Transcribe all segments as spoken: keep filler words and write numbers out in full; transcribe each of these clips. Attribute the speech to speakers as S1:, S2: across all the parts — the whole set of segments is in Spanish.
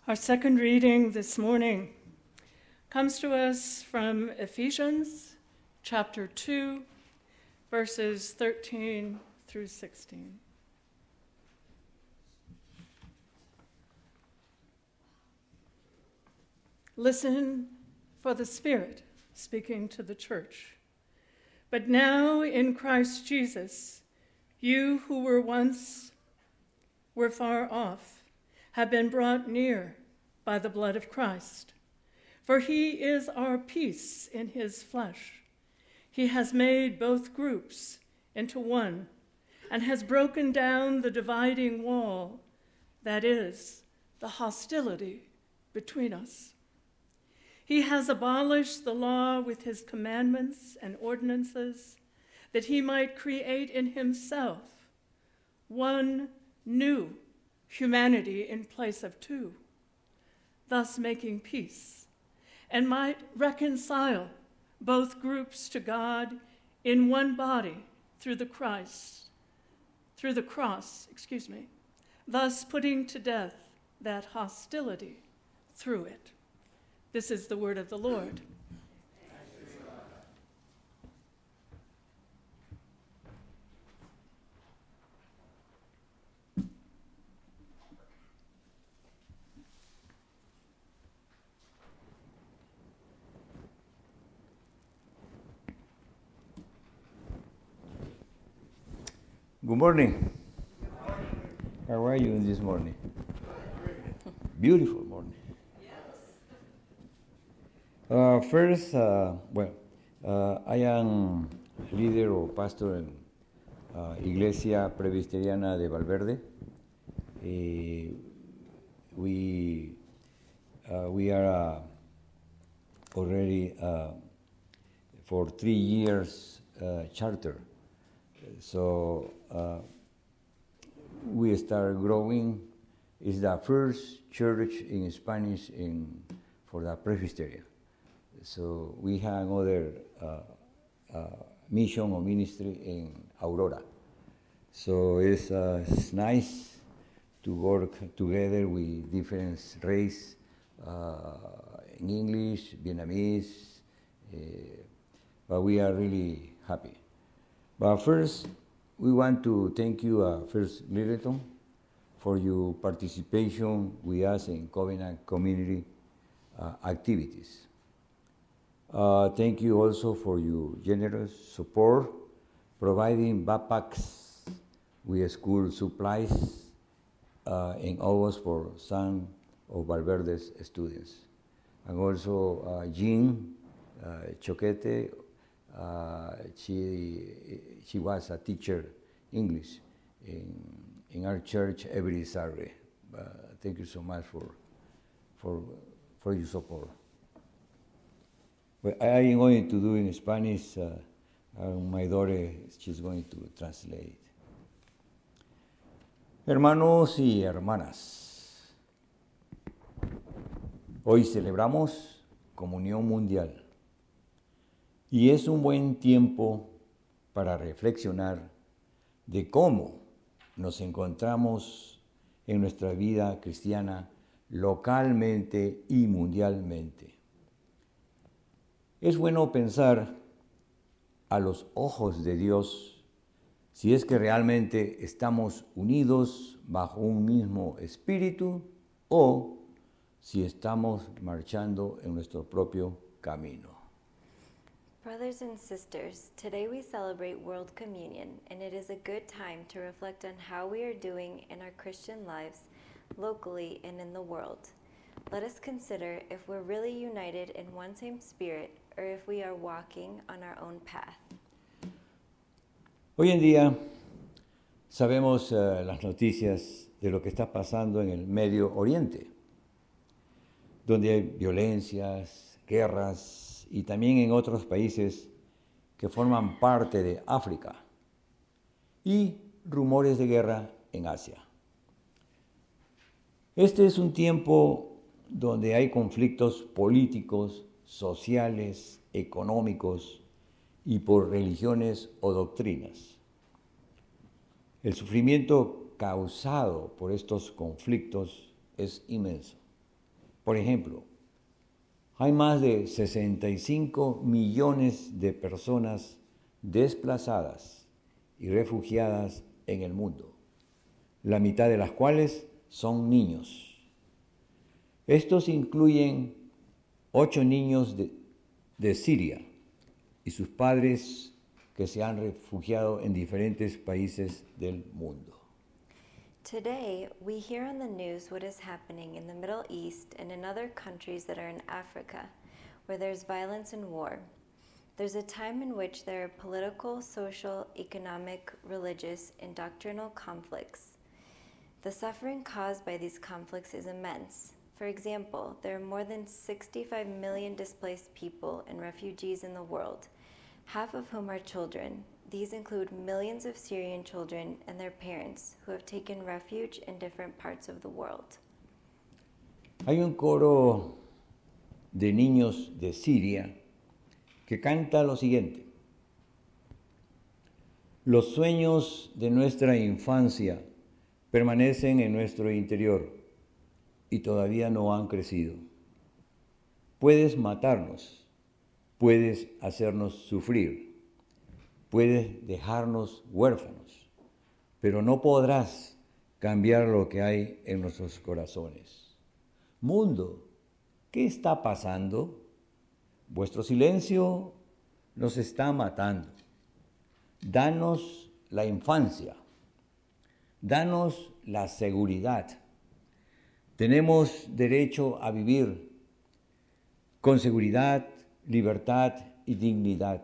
S1: Our second reading this morning comes to us from Ephesians chapter two, verses thirteen through sixteen. Listen for the Spirit speaking to the church. But now in Christ Jesus, you who were once were far off have been brought near by the blood of Christ. For he is our peace in his flesh. He has made both groups into one and has broken down the dividing wall, that is, the hostility between us. He has abolished the law with his commandments and ordinances, that he might create in himself one new humanity in place of two, thus making peace, and might reconcile both groups to God in one body through the Christ, through the cross, excuse me, thus putting to death that hostility through it. This is the word of the Lord.
S2: Good morning.
S3: Good morning.
S2: How are you this morning? Beautiful morning.
S3: Yes.
S2: Uh, first, uh, well, uh, I am leader or pastor in uh, Iglesia Presbiteriana de Valverde. Uh, we uh, we are uh, already uh, for three years uh, charter. So uh, we start growing. It's the first church in Spanish in for the Presbyterian. So we have another uh, uh, mission or ministry in Aurora. So it's, uh, it's nice to work together with different race, uh, in English, Vietnamese, uh, but we are really happy. But first, we want to thank you, uh, First Littleton, for your participation with us in Covenant community uh, activities. Uh, thank you also for your generous support, providing backpacks with school supplies uh, in August for some of Valverde's students. And also uh, Jean uh, Choquete, Uh, she she was a teacher English in in our church every Saturday. Uh, thank you so much for for for your support. Well, I am going to do in Spanish. Uh, and my daughter, she's going to translate. Hermanos y hermanas, hoy celebramos Comunión Mundial. Y es un buen tiempo para reflexionar de cómo nos encontramos en nuestra vida cristiana localmente y mundialmente. Es bueno pensar a los ojos de Dios si es que realmente estamos unidos bajo un mismo espíritu o si estamos marchando en nuestro propio camino.
S4: Brothers and sisters, today we celebrate World Communion, and it is a good time to reflect on how we are doing in our Christian lives, locally and in the world. Let us consider if we're really united in one same spirit, or if we are walking on our own path.
S2: Hoy en día sabemos uh, las noticias de lo que está pasando en el Medio Oriente, donde hay violencias, guerras, y también en otros países que forman parte de África, y rumores de guerra en Asia. Este es un tiempo donde hay conflictos políticos, sociales, económicos y por religiones o doctrinas. El sufrimiento causado por estos conflictos es inmenso. Por ejemplo, hay más de sesenta y cinco millones de personas desplazadas y refugiadas en el mundo, la mitad de las cuales son niños. Estos incluyen ocho niños de, de Siria y sus padres que se han refugiado en diferentes países del mundo.
S4: Today, we hear on the news what is happening in the Middle East and in other countries that are in Africa, where there's violence and war. There's a time in which there are political, social, economic, religious, and doctrinal conflicts. The suffering caused by these conflicts is immense. For example, there are more than sixty-five million displaced people and refugees in the world, half of whom are children. These include millions of Syrian children and their parents who have taken refuge in different parts of the world.
S2: Hay un coro de niños de Siria que canta lo siguiente: los sueños de nuestra infancia permanecen en nuestro interior y todavía no han crecido. Puedes matarnos, puedes hacernos sufrir, puedes dejarnos huérfanos, pero no podrás cambiar lo que hay en nuestros corazones. Mundo, ¿qué está pasando? Vuestro silencio nos está matando. Danos la infancia, danos la seguridad. Tenemos derecho a vivir con seguridad, libertad y dignidad.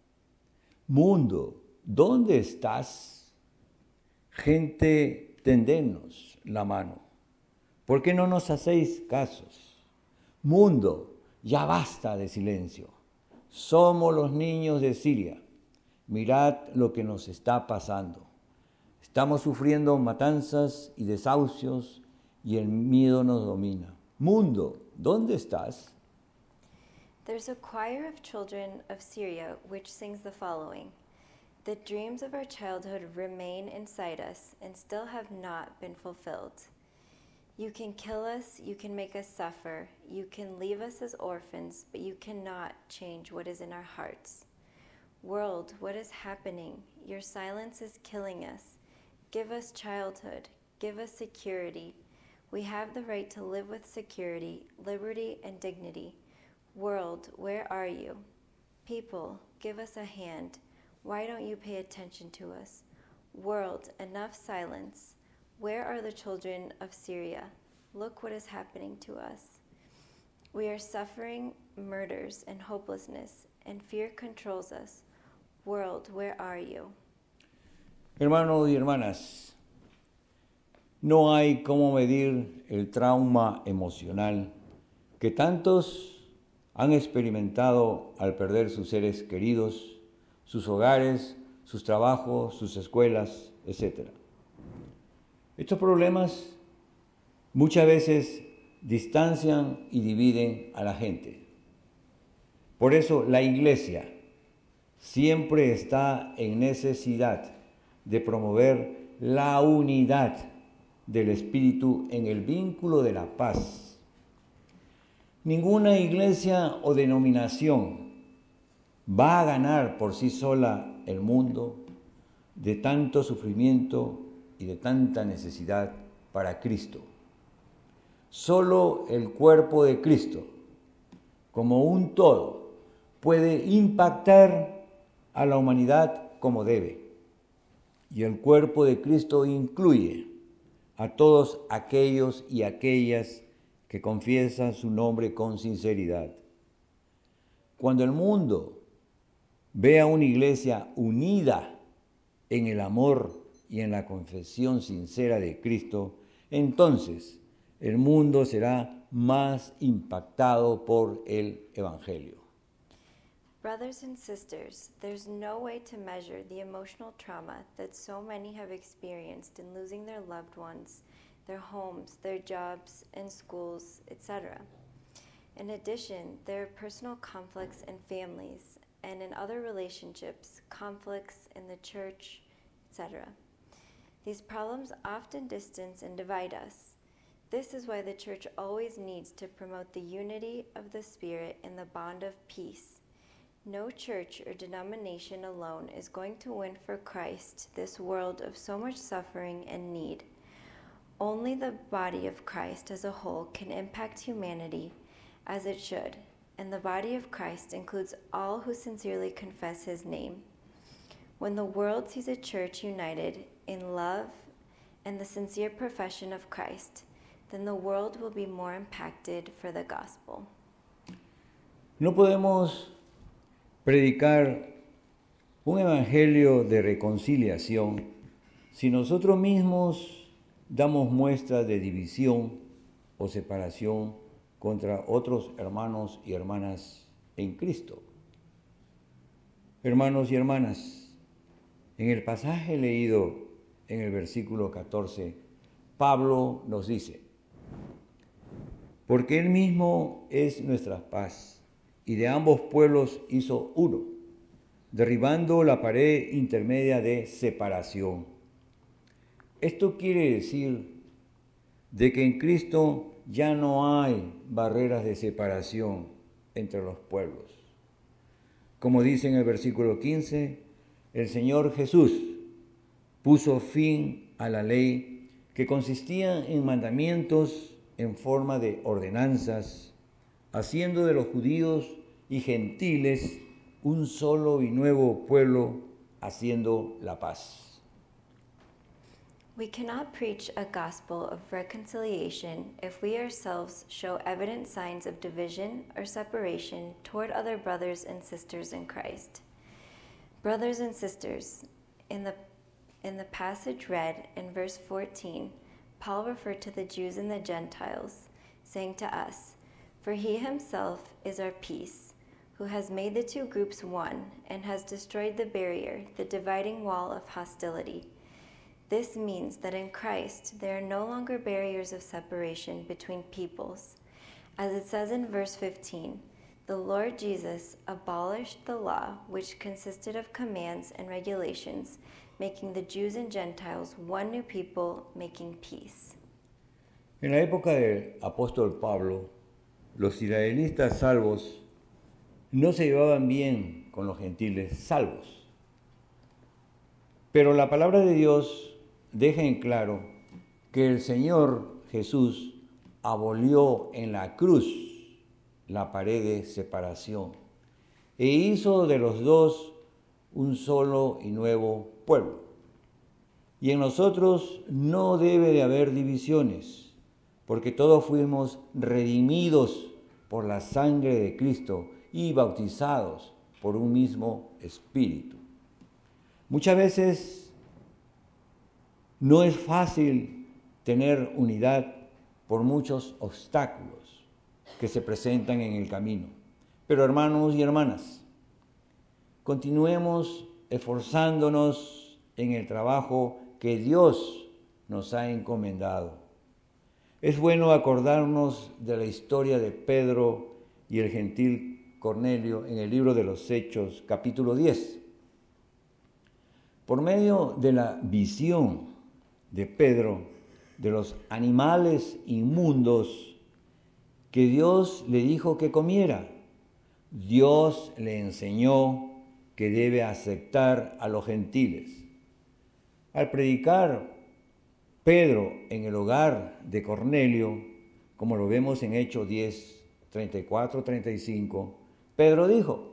S2: Mundo, ¿dónde estás? Gente, tendednos la mano. ¿Por qué no nos hacéis casos? Mundo, ya basta de silencio. Somos los niños de Siria. Mirad lo que nos está pasando. Estamos sufriendo matanzas y desahucios y el miedo nos domina. Mundo, ¿dónde estás?
S4: There's a choir of children of Syria which sings the following: the dreams of our childhood remain inside us and still have not been fulfilled. You can kill us, you can make us suffer, you can leave us as orphans, but you cannot change what is in our hearts. World, what is happening? Your silence is killing us. Give us childhood, give us security. We have the right to live with security, liberty, and dignity. World, where are you? People, give us a hand. Why don't you pay attention to us? World, enough silence. Where are the children of Syria? Look what is happening to us. We are suffering murders and hopelessness, and fear controls us. World, where are you?
S2: Hermanos y hermanas, no hay cómo medir el trauma emocional que tantos han experimentado al perder sus seres queridos, sus hogares, sus trabajos, sus escuelas, etcétera. Estos problemas muchas veces distancian y dividen a la gente. Por eso la Iglesia siempre está en necesidad de promover la unidad del Espíritu en el vínculo de la paz. Ninguna iglesia o denominación va a ganar por sí sola el mundo de tanto sufrimiento y de tanta necesidad para Cristo. Solo el cuerpo de Cristo, como un todo, puede impactar a la humanidad como debe. Y el cuerpo de Cristo incluye a todos aquellos y aquellas que confiesan su nombre con sinceridad. Cuando el mundo ve a una iglesia unida en el amor y en la confesión sincera de Cristo, entonces el mundo será más impactado por el Evangelio.
S4: Brothers and sisters, there's no way to measure the emotional trauma that so many have experienced in losing their loved ones, their homes, their jobs, and schools, et cetera. In addition, there are personal conflicts in families and in other relationships, conflicts in the church, et cetera. These problems often distance and divide us. This is why the church always needs to promote the unity of the Spirit and the bond of peace. No church or denomination alone is going to win for Christ this world of so much suffering and need. Only the body of Christ as a whole can impact humanity as it should, and the body of Christ includes all who sincerely confess his name. When the world sees a church united in love and the sincere profession of Christ, then the world will be more impacted for the gospel.
S2: No podemos predicar un evangelio de reconciliación si nosotros mismos damos muestras de división o separación contra otros hermanos y hermanas en Cristo. Hermanos y hermanas, en el pasaje leído en el versículo catorce, Pablo nos dice: porque Él mismo es nuestra paz, y de ambos pueblos hizo uno, derribando la pared intermedia de separación. Esto quiere decir de que en Cristo ya no hay barreras de separación entre los pueblos. Como dice en el versículo quince, el Señor Jesús puso fin a la ley que consistía en mandamientos en forma de ordenanzas, haciendo de los judíos y gentiles un solo y nuevo pueblo, haciendo la paz.
S4: We cannot preach a gospel of reconciliation if we ourselves show evident signs of division or separation toward other brothers and sisters in Christ. Brothers and sisters, in the, in the passage read in verse fourteen, Paul referred to the Jews and the Gentiles, saying to us, "For he himself is our peace, who has made the two groups one and has destroyed the barrier, the dividing wall of hostility." This means that in Christ there are no longer barriers of separation between peoples. As it says in verse fifteen, the Lord Jesus abolished the law, which consisted of commands and regulations, making the Jews and Gentiles one new people, making peace.
S2: En la época del apóstol Pablo, los israelitas salvos no se llevaban bien con los gentiles salvos. Pero la palabra de Dios deja en claro que el Señor Jesús abolió en la cruz la pared de separación e hizo de los dos un solo y nuevo pueblo. Y en nosotros no debe de haber divisiones, porque todos fuimos redimidos por la sangre de Cristo y bautizados por un mismo Espíritu. Muchas veces no es fácil tener unidad por muchos obstáculos que se presentan en el camino. Pero hermanos y hermanas, continuemos esforzándonos en el trabajo que Dios nos ha encomendado. Es bueno acordarnos de la historia de Pedro y el gentil Cornelio en el libro de los Hechos, capítulo diez. Por medio de la visión de Pedro de los animales inmundos que Dios le dijo que comiera, Dios le enseñó que debe aceptar a los gentiles. Al predicar Pedro en el hogar de Cornelio, como lo vemos en Hechos diez, treinta y cuatro, treinta y cinco, Pedro dijo: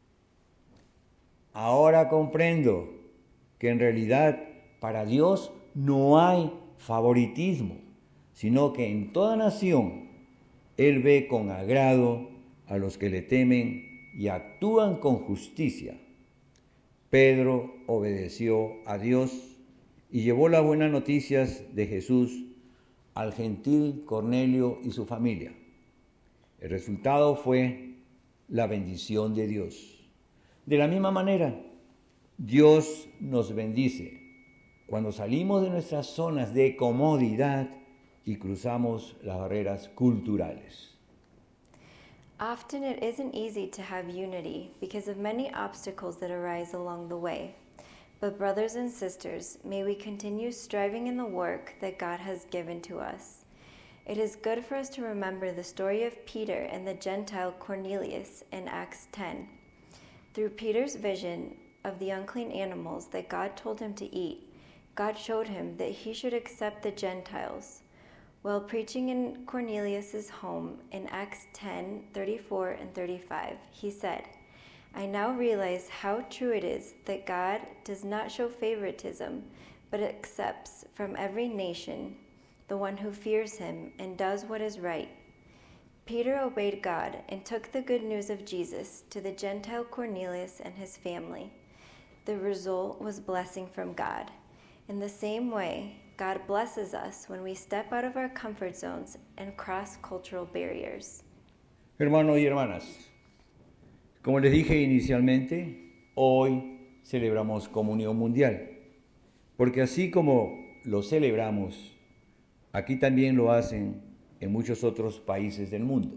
S2: ahora comprendo que en realidad para Dios no hay favoritismo, sino que en toda nación Él ve con agrado a los que le temen y actúan con justicia. Pedro obedeció a Dios y llevó las buenas noticias de Jesús al gentil Cornelio y su familia. El resultado fue la bendición de Dios. De la misma manera, Dios nos bendice cuando salimos de nuestras zonas de comodidad y cruzamos las barreras culturales.
S4: Often it isn't easy to have unity because of many obstacles that arise along the way. But brothers and sisters, may we continue striving in the work that God has given to us. It is good for us to remember the story of Peter and the Gentile Cornelius in Acts ten. Through Peter's vision of the unclean animals that God told him to eat, God showed him that he should accept the Gentiles. While preaching in Cornelius' home in Acts ten, thirty-four and thirty-five, he said, I now realize how true it is that God does not show favoritism, but accepts from every nation the one who fears him and does what is right. Peter obeyed God and took the good news of Jesus to the Gentile Cornelius and his family. The result was blessing from God. In the same way, God blesses us when we step out of our comfort zones and cross cultural barriers.
S2: Hermanos y hermanas, como les dije inicialmente, hoy celebramos Comunión Mundial, porque así como lo celebramos, aquí también lo hacen en muchos otros países del mundo.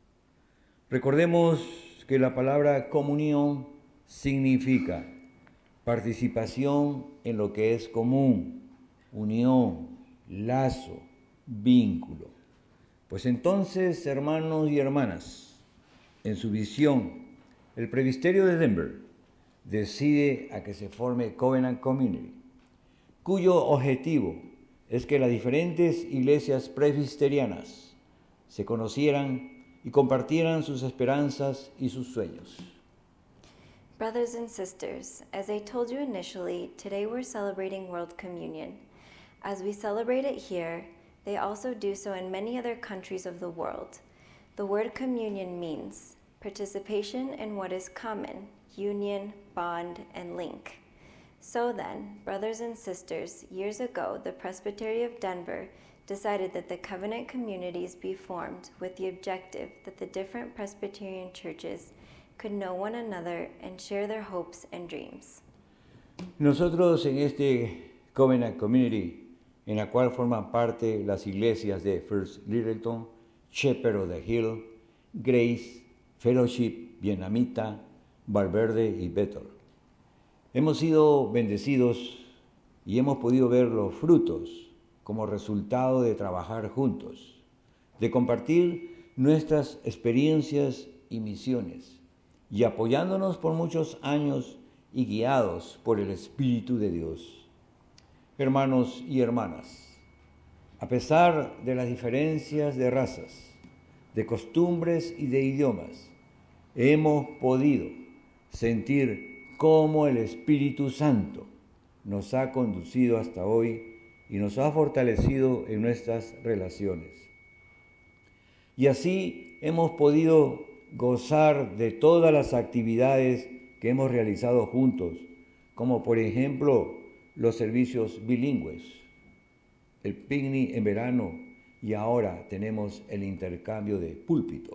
S2: Recordemos que la palabra comunión significa participación en lo que es común, unión, lazo, vínculo. Pues entonces, hermanos y hermanas, en su visión, el Presbiterio de Denver decide a que se forme Covenant Community, cuyo objetivo es que las diferentes iglesias presbiterianas se conocieran y compartieran sus esperanzas y sus sueños.
S4: Brothers and sisters, as I told you initially, today we're celebrating World Communion. As we celebrate it here, they also do so in many other countries of the world. The word communion means participation in what is common, union, bond, and link. So then, brothers and sisters, years ago, the Presbytery of Denver decided that the covenant communities be formed with the objective that the different Presbyterian churches could know one another and share their hopes and dreams.
S2: Nosotros en este Covenant Community, en la cual forman parte las iglesias de First Littleton, Shepherd of the Hill, Grace, Fellowship, Vietnamita, Valverde y Bethel, hemos sido bendecidos y hemos podido ver los frutos como resultado de trabajar juntos, de compartir nuestras experiencias y misiones, y apoyándonos por muchos años y guiados por el Espíritu de Dios. Hermanos y hermanas, a pesar de las diferencias de razas, de costumbres y de idiomas, hemos podido sentir cómo el Espíritu Santo nos ha conducido hasta hoy y nos ha fortalecido en nuestras relaciones. Y así hemos podido gozar de todas las actividades que hemos realizado juntos, como por ejemplo los servicios bilingües, el picnic en verano y ahora tenemos el intercambio de púlpito.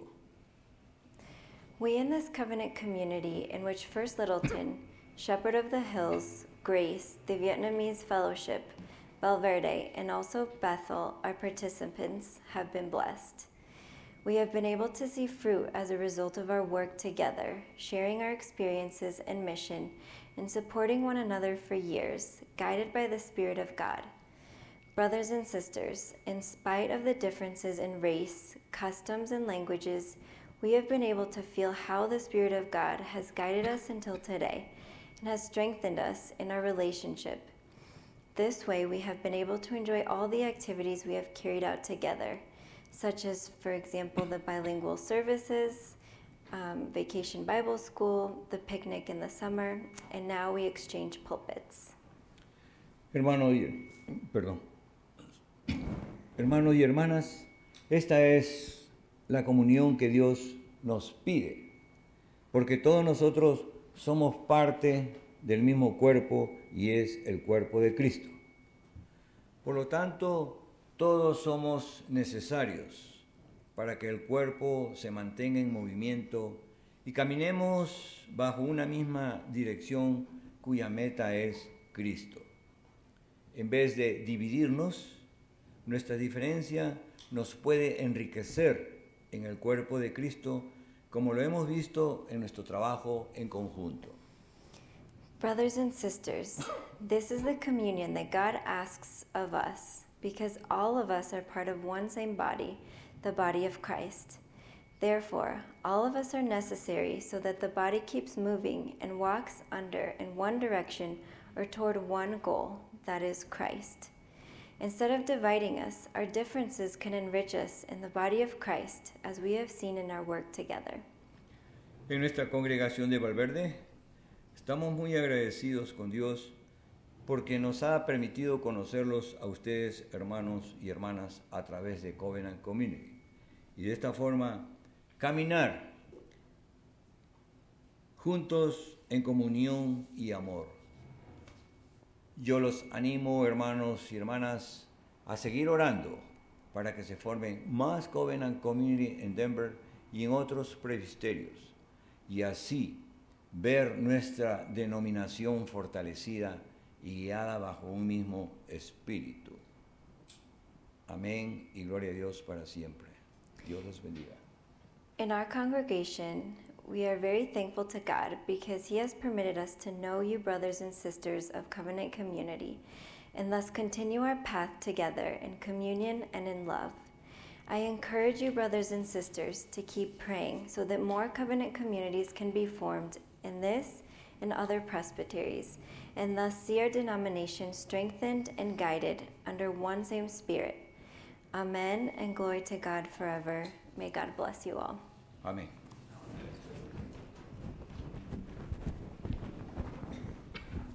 S4: We in this covenant community in which First Littleton, Shepherd of the Hills, Grace, the Vietnamese Fellowship, Valverde, and also Bethel, our participants, have been blessed. We have been able to see fruit as a result of our work together, sharing our experiences and mission, and supporting one another for years, guided by the Spirit of God. Brothers and sisters, in spite of the differences in race, customs, and languages, we have been able to feel how the Spirit of God has guided us until today and has strengthened us in our relationship. This way, we have been able to enjoy all the activities we have carried out together, such as, for example, the bilingual services, um, Vacation Bible School, the picnic in the summer, and now we exchange pulpits.
S2: Hermanos y, perdón. Hermanos y hermanas, esta es la comunión que Dios nos pide, porque todos nosotros somos parte del mismo cuerpo y es el cuerpo de Cristo. Por lo tanto, todos somos necesarios para que el cuerpo se mantenga en movimiento y caminemos bajo una misma dirección cuya meta es Cristo. En vez de dividirnos, nuestra diferencia nos puede enriquecer en el cuerpo de Cristo, como lo hemos visto en nuestro trabajo en conjunto.
S4: Brothers and sisters, this is the communion that God asks of us because all of us are part of one same body, the body of Christ. Therefore, all of us are necessary so that the body keeps moving and walks under in one direction or toward one goal, that is Christ. Instead of dividing us, our differences can enrich us in the body of Christ, as we have seen in our work together.
S2: En nuestra congregación de Valverde, estamos muy agradecidos con Dios porque nos ha permitido conocerlos a ustedes, hermanos y hermanas, a través de Covenant Community. Y de esta forma, caminar juntos en comunión y amor. Yo los animo, hermanos y hermanas, a seguir orando para que se formen más Covenant Community en Denver y en otros presbiterios, y así ver nuestra denominación fortalecida y guiada bajo un mismo espíritu. Amén y gloria a Dios para siempre. Dios los bendiga.
S4: In our congregation, we are very thankful to God because He has permitted us to know you, brothers and sisters of Covenant Community, and thus continue our path together in communion and in love. I encourage you, brothers and sisters, to keep praying so that more covenant communities can be formed in this and other presbyteries, and thus see our denomination strengthened and guided under one same Spirit. Amen, and glory to God forever. May God bless you all.
S2: Amén.